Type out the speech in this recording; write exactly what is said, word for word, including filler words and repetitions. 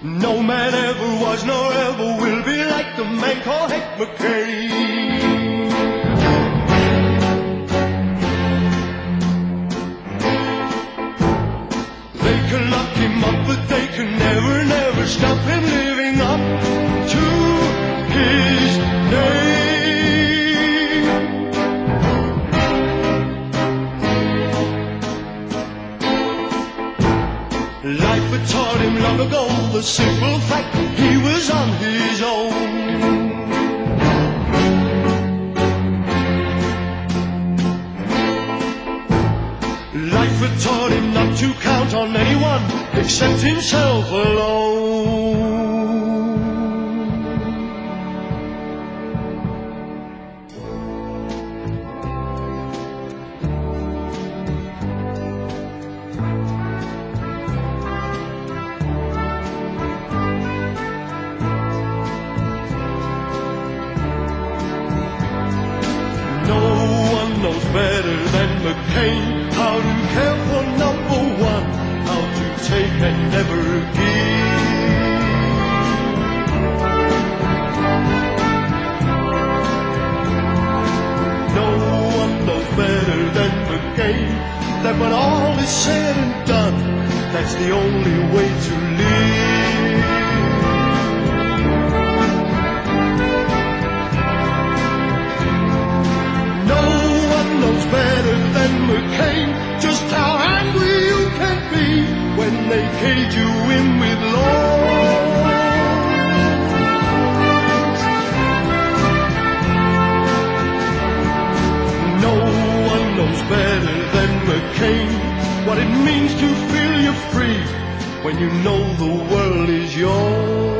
No man ever was nor ever will be like the man called Hank McCain. They can lock him up, but they can never, never stop him living up to his name. Life had taught him long ago the simple fact he was on his own. Life had taught him not to count on anyone except himself alone. No one knows better than McCain how to care for number one, how to take and never give. No one knows better than McCain that when all is said and done, that's the only way to live. No one knows better than McCain just how angry you can be when they cage you in with laws. No one knows better than McCain what it means to feel you're free when you know the world is yours.